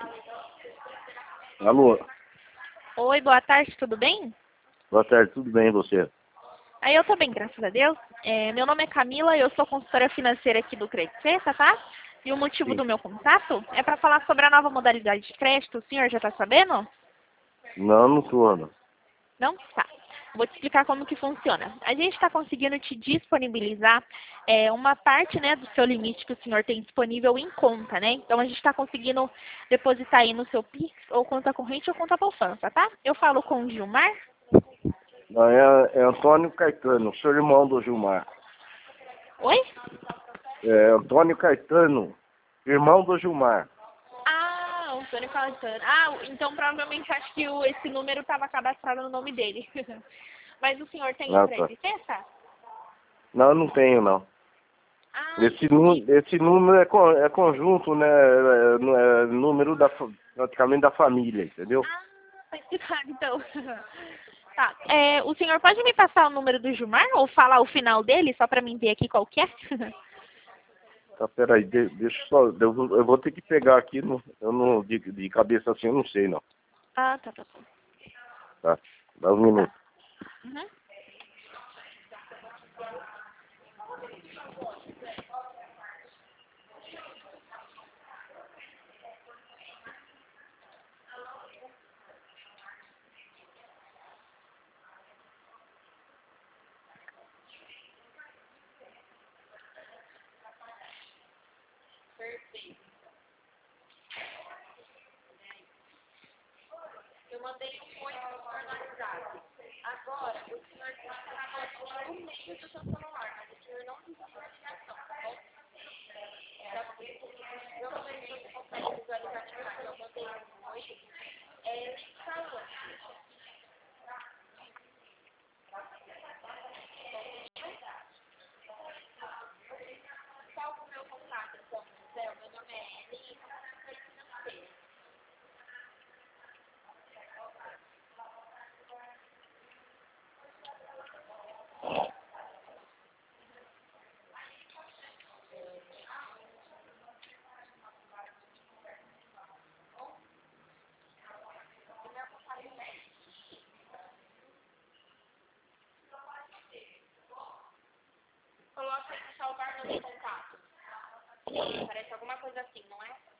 Alô, Oi, boa tarde, tudo bem? boa tarde, tudo bem e você? Aí eu tô bem, graças a Deus. Meu nome é Camila, eu sou consultora financeira aqui do Credit Suisse, tá? E o motivo Sim. do meu contato é para falar sobre a nova modalidade de crédito. O senhor já está sabendo? Não, não tô, não. Não? Tá. Vou te explicar como que funciona. A gente está conseguindo te disponibilizar uma parte, né, do seu limite que o senhor tem disponível em conta, né? Então a gente está conseguindo depositar aí no seu Pix, ou conta corrente ou conta poupança, tá? Eu falo com o Gilmar. Não, é Antônio Caetano, sou irmão do Gilmar. Oi? É Antônio Caetano, irmão do Gilmar. Ah, Antônio Caetano. Ah, então provavelmente acho que esse número estava cadastrado no nome dele. Mas o senhor tem o Ah, tá. Credit Suisse? Não, eu não tenho, não. Ah, Esse, entendi. esse número é conjunto, né? É número praticamente da família, entendeu? Ah, tá explicado então. Tá. O senhor pode me passar o número do Gilmar ou falar o final dele, só para mim ver aqui qual que é? Tá, peraí, deixa eu só. Eu vou ter que pegar aqui, eu não, de cabeça assim, eu não sei, não. Ah, tá, tá, tá. Tá? Dá um Tá. minuto. Uhum. Eu mandei um oi pro senhor no WhatsApp. Agora, o senhor tem que estar no meio do seu celular, mas o senhor não desliga a ligação, tá bom? Eu não sei se você consegue visualizar a mensagem. Eu mandei um oi. Falou. Salva o meu contato, então, Zé. O meu nome é Eli. Coloca aí salvar no meu contato. Parece alguma coisa assim, não é?